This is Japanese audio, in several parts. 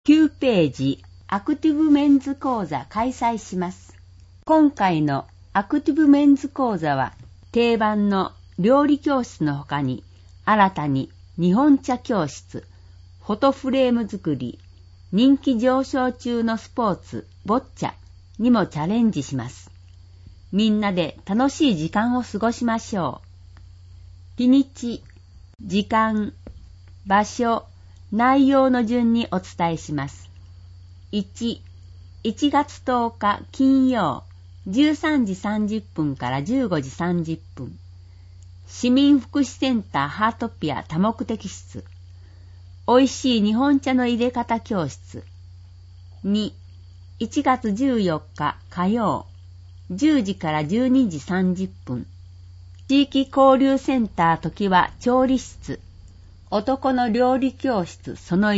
9ページ、アクティブメンズ講座開催します。今回のアクティブメンズ講座は、定番の料理教室の他に、新たに日本茶教室、フォトフレーム作り、人気上昇中のスポーツ、ボッチャにもチャレンジします。みんなで楽しい時間を過ごしましょう。日にち、時間、場所、内容の順にお伝えします。1、1月10日金曜、13時30分から15時30分。市民福祉センターハートピア多目的室。美味しい日本茶の入れ方教室。2、1月14日火曜、10時から12時30分。地域交流センター時は調理室。男の料理教室その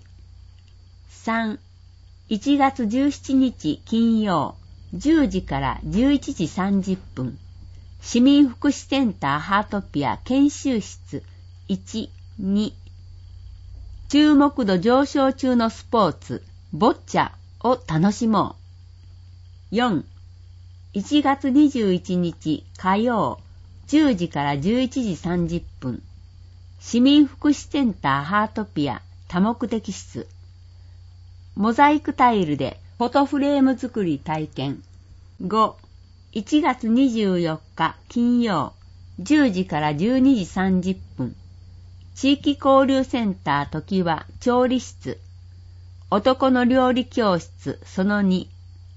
1。3、1月17日金曜、10時から11時30分。市民福祉センターハートピア研修室1、2。注目度上昇中のスポーツ、ボッチャを楽しもう。4、1月21日火曜、10時から11時30分。市民福祉センターハートピア多目的室。モザイクタイルでフォトフレーム作り体験。5、1月24日金曜、10時から12時30分。地域交流センター時は調理室。男の料理教室その2。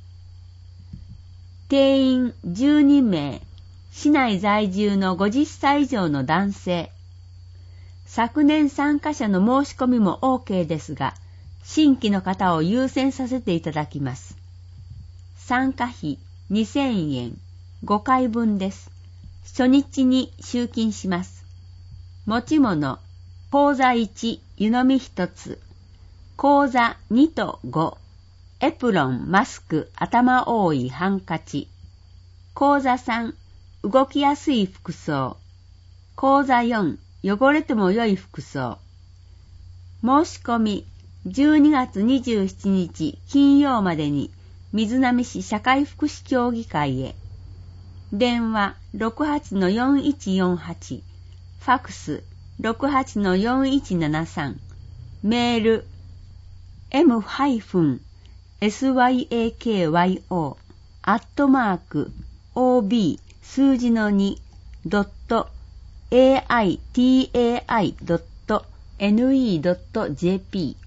定員12名。市内在住の50歳以上の男性。昨年参加者の申し込みも OK ですが、新規の方を優先させていただきます。参加費2000円、5回分です。初日に集金します。持ち物、講座1、湯飲み1つ。講座2と5。エプロン、マスク、頭覆い、ハンカチ。講座3、動きやすい服装。講座4、汚れても良い服装。申し込み、12月27日金曜までに、瑞浪市社会福祉協議会へ。電話 68-4148、ファクス 68-4173、メール m-syakyo@ob 数字の 2.aitai.ne.jp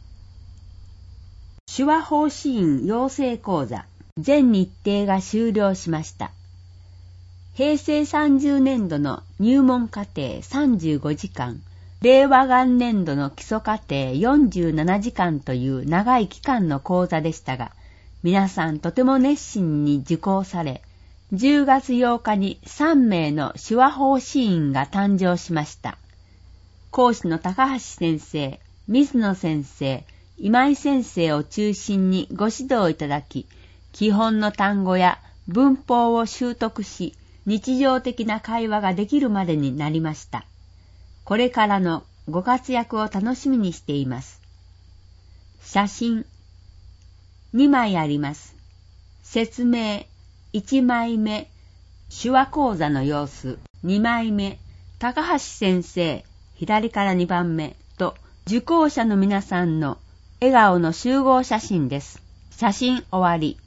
手話法師院養成講座全日程が終了しました。平成30年度の入門課程35時間、令和元年度の基礎課程47時間という長い期間の講座でしたが、皆さんとても熱心に受講され、10月8日に3名の手話法師院が誕生しました。講師の高橋先生、水野先生、今井先生を中心にご指導いただき、基本の単語や文法を習得し、日常的な会話ができるまでになりました。これからのご活躍を楽しみにしています。写真2枚あります。説明1枚目、手話講座の様子2枚目、高橋先生左から2番目と受講者の皆さんの笑顔の集合写真です。写真終わり。